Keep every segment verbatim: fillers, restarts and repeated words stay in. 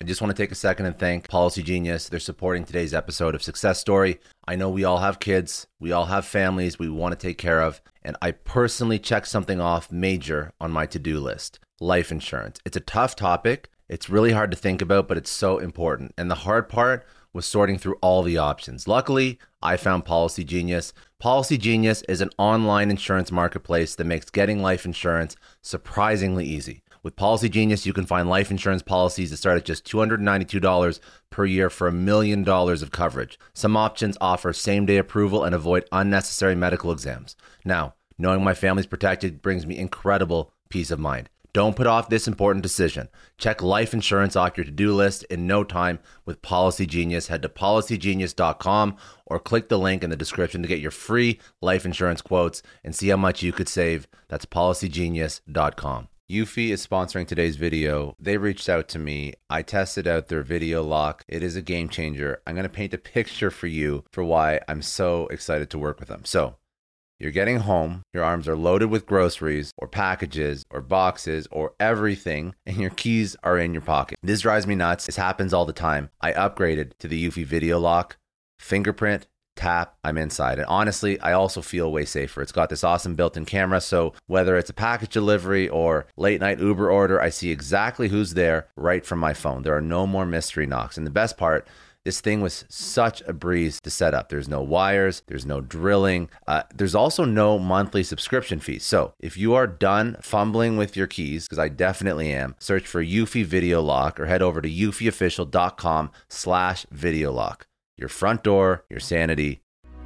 I just want to take a second and thank Policy Genius. They're supporting today's episode of Success Story. I know we all have kids, we all have families we want to take care of, and I personally checked something off major on my to-do list: life insurance. It's a tough topic. It's really hard to think about, but it's so important. And the hard part was sorting through all the options. Luckily, I found Policy Genius. Policy Genius is an online insurance marketplace that makes getting life insurance surprisingly easy. With Policy Genius, you can find life insurance policies that start at just two hundred ninety-two dollars per year for a million dollars of coverage. Some options offer same-day approval and avoid unnecessary medical exams. Now, knowing my family's protected brings me incredible peace of mind. Don't put off this important decision. Check life insurance off your to-do list in no time with Policy Genius. Head to policy genius dot com or click the link in the description to get your free life insurance quotes and see how much you could save. That's policy genius dot com. Eufy is sponsoring today's video. They reached out to me. I tested out their video lock. It is a game changer. I'm going to paint a picture for you for why I'm so excited to work with them. So, you're getting home, your arms are loaded with groceries or packages or boxes or everything, and your keys are in your pocket. This drives me nuts. This happens all the time. I upgraded to the Eufy video lock, fingerprint, tap, I'm inside. And honestly, I also feel way safer. It's got this awesome built-in camera, so whether it's a package delivery or late night Uber order, I see exactly who's there right from my phone. There are no more mystery knocks. And the best part, this thing was such a breeze to set up. There's no wires, there's no drilling. Uh, there's also no monthly subscription fees. So if you are done fumbling with your keys, because I definitely am, search for Eufy Video Lock or head over to eufy official dot com slash video lock. Your front door, your sanity.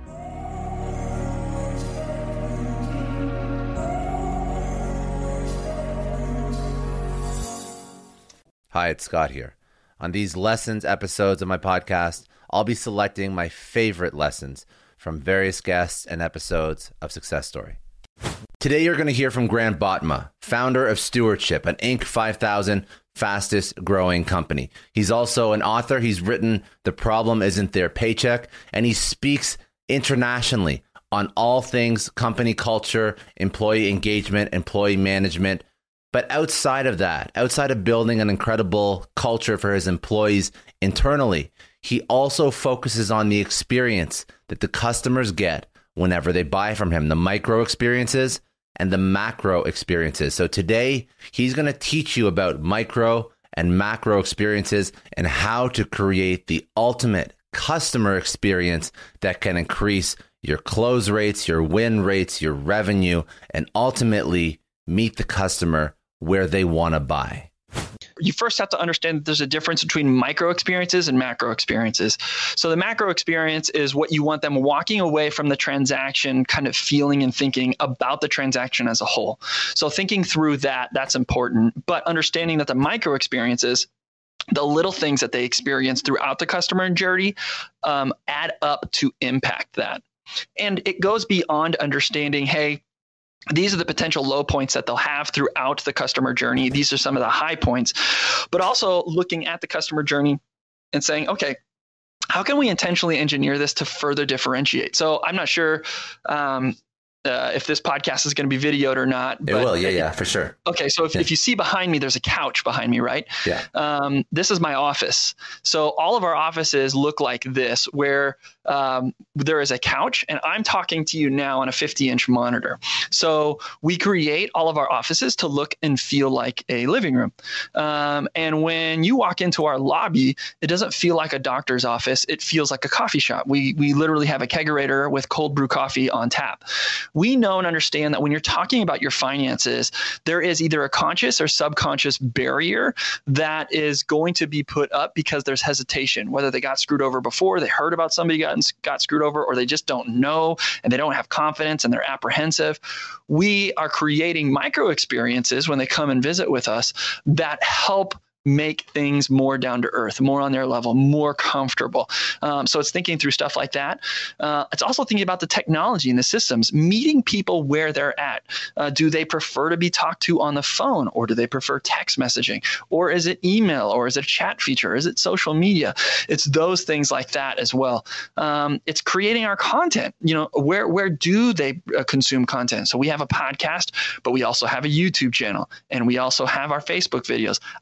Hi, it's Scott here. On these lessons episodes of my podcast, I'll be selecting my favorite lessons from various guests and episodes of Success Story. Today, you're going to hear from Grant Botma, founder of Stewardship, an Inc five thousand fastest growing company. He's also an author. He's written The Problem Isn't Their Paycheck, and he speaks internationally on all things company culture, employee engagement, employee management. But outside of that, outside of building an incredible culture for his employees internally, he also focuses on the experience that the customers get whenever they buy from him, the micro experiences and the macro experiences. So today, he's going to teach you about micro and macro experiences and how to create the ultimate customer experience that can increase your close rates, your win rates, your revenue, and ultimately meet the customer where they want to buy. You first have to understand that there's a difference between micro experiences and macro experiences. So the macro experience is what you want them walking away from the transaction, kind of feeling and thinking about the transaction as a whole. So thinking through that, that's important. But understanding that the micro experiences, the little things that they experience throughout the customer journey, um, add up to impact that. And it goes beyond understanding, hey, these are the potential low points that they'll have throughout the customer journey. These are some of the high points, but also looking at the customer journey and saying, okay, how can we intentionally engineer this to further differentiate? So I'm not sure um, uh, if this podcast is going to be videoed or not. It will. Yeah, yeah, for sure. Okay. So if, yeah. if you see behind me, there's a couch behind me, right? Yeah. Um, this is my office. So all of our offices look like this, where um, there is a couch and I'm talking to you now on a fifty inch monitor. So we create all of our offices to look and feel like a living room. Um, and when you walk into our lobby, it doesn't feel like a doctor's office. It feels like a coffee shop. We, we literally have a kegerator with cold brew coffee on tap. We know and understand that when you're talking about your finances, there is either a conscious or subconscious barrier that is going to be put up because there's hesitation, whether they got screwed over before, they heard about somebody got, got screwed over, or they just don't know and they don't have confidence and they're apprehensive. We are creating micro experiences when they come and visit with us that help make things more down to earth, more on their level, more comfortable. Um, so it's thinking through stuff like that. Uh, it's also thinking about the technology and the systems, meeting people where they're at. Uh, do they prefer to be talked to on the phone, or do they prefer text messaging? Or is it email, or is it a chat feature? Is it social media? It's those things like that as well. Um, it's creating our content. You know, where, where do they uh, consume content? So we have a podcast, but we also have a YouTube channel, and we also have our Facebook videos. I'm doing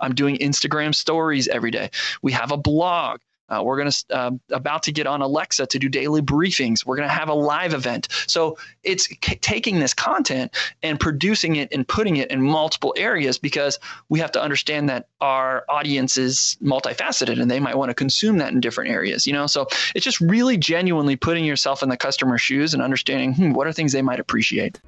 Instagram stories every day. We have a blog. Uh, we're going to uh, about to get on Alexa to do daily briefings. We're going to have a live event. So it's c- taking this content and producing it and putting it in multiple areas, because we have to understand that our audience is multifaceted and they might want to consume that in different areas. You know, so it's just really genuinely putting yourself in the customer's shoes and understanding hmm, what are things they might appreciate.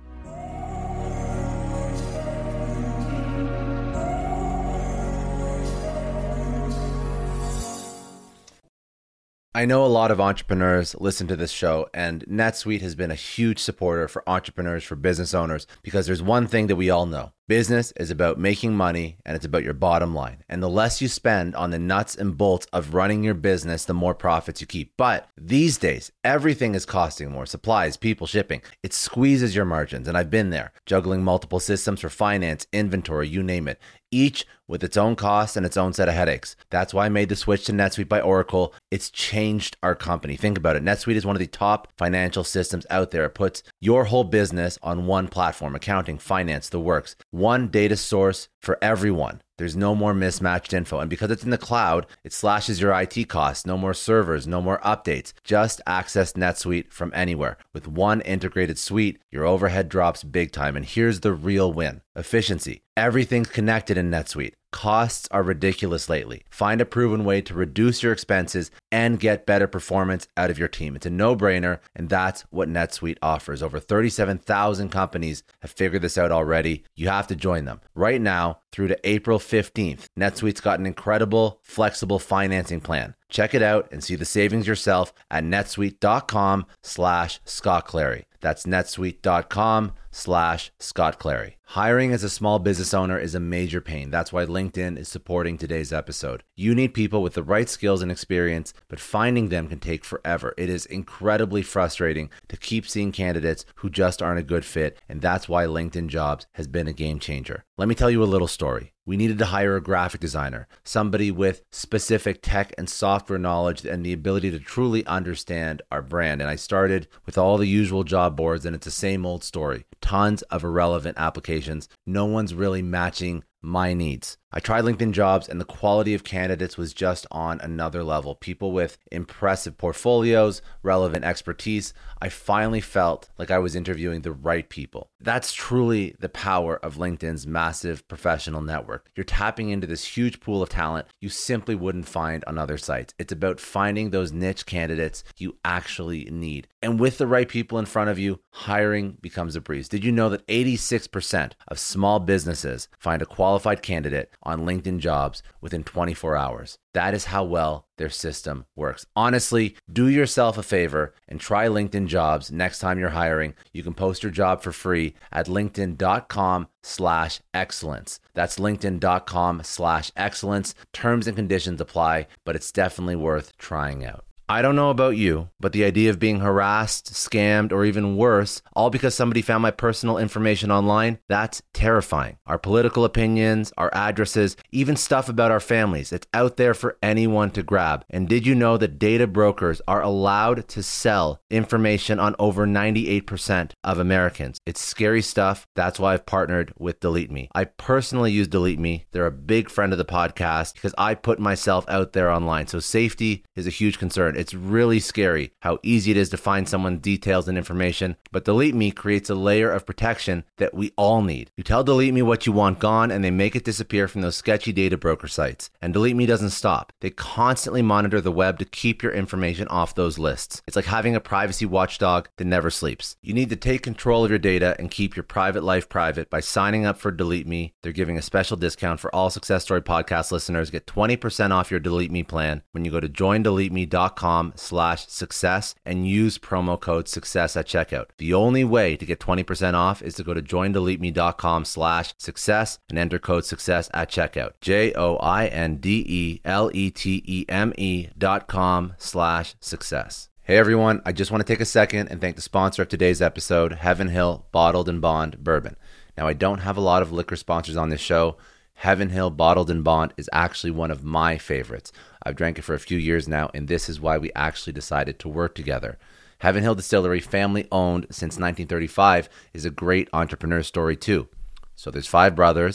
I know a lot of entrepreneurs listen to this show, and NetSuite has been a huge supporter for entrepreneurs, for business owners, because there's one thing that we all know. Business is about making money, and it's about your bottom line. And the less you spend on the nuts and bolts of running your business, the more profits you keep. But these days, everything is costing more. Supplies, people, shipping. It squeezes your margins, and I've been there, juggling multiple systems for finance, inventory, you name it, each with its own costs and its own set of headaches. That's why I made the switch to NetSuite by Oracle. It's changed our company. Think about it. NetSuite is one of the top financial systems out there. It puts your whole business on one platform: accounting, finance, the works. One data source for everyone. There's no more mismatched info. And because it's in the cloud, it slashes your I T costs. No more servers, no more updates. Just access NetSuite from anywhere. With one integrated suite, your overhead drops big time. And here's the real win: efficiency. Everything's connected in NetSuite. Costs are ridiculous lately. Find a proven way to reduce your expenses and get better performance out of your team. It's a no-brainer, and that's what NetSuite offers. Over thirty-seven thousand companies have figured this out already. You have to join them. Right now, through to April fifteenth, NetSuite's got an incredible, flexible financing plan. Check it out and see the savings yourself at netsuite.com slash Scott Clary. That's netsuite.com slash Scott Clary. Hiring as a small business owner is a major pain. That's why LinkedIn is supporting today's episode. You need people with the right skills and experience, but finding them can take forever. It is incredibly frustrating to keep seeing candidates who just aren't a good fit, and that's why LinkedIn Jobs has been a game changer. Let me tell you a little story. We needed to hire a graphic designer, somebody with specific tech and software knowledge and the ability to truly understand our brand. And I started with all the usual job boards, and it's the same old story. Tons of irrelevant applications. No one's really matching my needs. I tried LinkedIn Jobs, and the quality of candidates was just on another level. People with impressive portfolios, relevant expertise. I finally felt like I was interviewing the right people. That's truly the power of LinkedIn's massive professional network. You're tapping into this huge pool of talent you simply wouldn't find on other sites. It's about finding those niche candidates you actually need. And with the right people in front of you, hiring becomes a breeze. Did you know that eighty-six percent of small businesses find a qualified candidate on LinkedIn Jobs within twenty-four hours? That is how well their system works. Honestly, do yourself a favor and try LinkedIn Jobs next time you're hiring. You can post your job for free at linkedin.com slash excellence. That's linkedin.com slash excellence. Terms and conditions apply, but it's definitely worth trying out. I don't know about you, but the idea of being harassed, scammed, or even worse, all because somebody found my personal information online, that's terrifying. Our political opinions, our addresses, even stuff about our families, it's out there for anyone to grab. And did you know that data brokers are allowed to sell information on over ninety-eight percent of Americans? It's scary stuff. That's why I've partnered with Delete Me. I personally use Delete Me. They're a big friend of the podcast because I put myself out there online. So safety is a huge concern. It's really scary how easy it is to find someone's details and information, but Delete Me creates a layer of protection that we all need. You tell Delete Me what you want gone, and they make it disappear from those sketchy data broker sites. And Delete Me doesn't stop. They constantly monitor the web to keep your information off those lists. It's like having a privacy watchdog that never sleeps. You need to take control of your data and keep your private life private by signing up for Delete Me. They're giving a special discount for all Success Story podcast listeners. Get twenty percent off your Delete Me plan when you go to join delete me dot com slash success and use promo code success at checkout. The only way to get twenty percent off is to go to join delete me dot com slash success and enter code success at checkout. J O I N D E L E T E M E dot com slash success. Hey everyone, I just want to take a second and thank the sponsor of today's episode, Heaven Hill Bottled and Bond Bourbon. Now, I don't have a lot of liquor sponsors on this show. Heaven Hill Bottled and Bond is actually one of my favorites. I've drank it for a few years now, and this is why we actually decided to work together. Heaven Hill Distillery, family owned since nineteen thirty-five, is a great entrepreneur story too. So there's five brothers.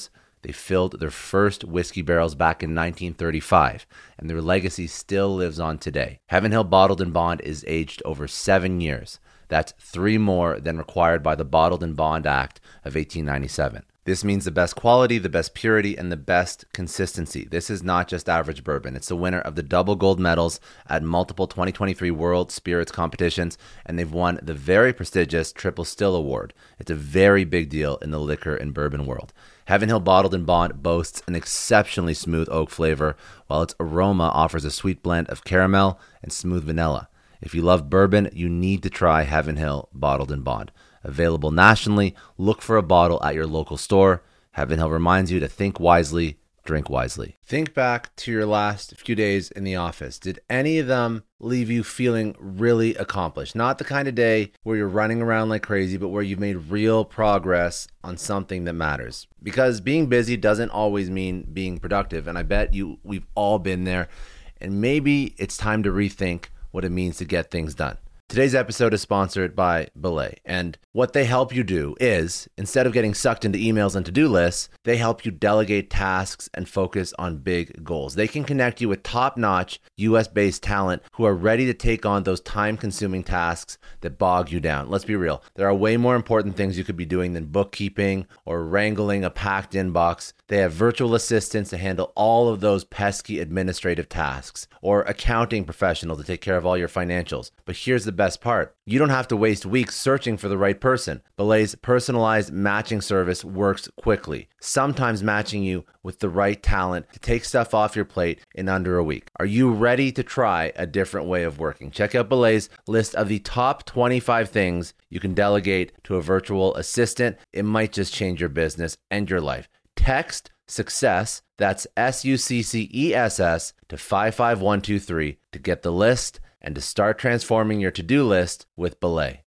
They filled their first whiskey barrels back in nineteen thirty-five, and their legacy still lives on today. Heaven Hill Bottled and Bond is aged over seven years. That's three more than required by the Bottled and Bond Act of eighteen ninety-seven. This means the best quality, the best purity, and the best consistency. This is not just average bourbon. It's the winner of the double gold medals at multiple twenty twenty-three World Spirits competitions, and they've won the very prestigious Triple Still Award. It's a very big deal in the liquor and bourbon world. Heaven Hill Bottled and Bond boasts an exceptionally smooth oak flavor, while its aroma offers a sweet blend of caramel and smooth vanilla. If you love bourbon, you need to try Heaven Hill Bottled and Bond. Available nationally, look for a bottle at your local store. Heaven Hill reminds you to think wisely, drink wisely. Think back to your last few days in the office. Did any of them leave you feeling really accomplished? Not the kind of day where you're running around like crazy, but where you've made real progress on something that matters. Because being busy doesn't always mean being productive, and I bet you we've all been there. And maybe it's time to rethink what it means to get things done. Today's episode is sponsored by Belay, and what they help you do is, instead of getting sucked into emails and to-do lists, they help you delegate tasks and focus on big goals. They can connect you with top-notch U S-based talent who are ready to take on those time-consuming tasks that bog you down. Let's be real. There are way more important things you could be doing than bookkeeping or wrangling a packed inbox. They have virtual assistants to handle all of those pesky administrative tasks, or accounting professional to take care of all your financials. But here's the best part. You don't have to waste weeks searching for the right person. Belay's personalized matching service works quickly, sometimes matching you with the right talent to take stuff off your plate in under a week. Are you ready to try a different way of working? Check out Belay's list of the top twenty-five things you can delegate to a virtual assistant. It might just change your business and your life. Text SUCCESS, that's S U C C E S S, to five five one two three to get the list and to start transforming your to-do list with Belay.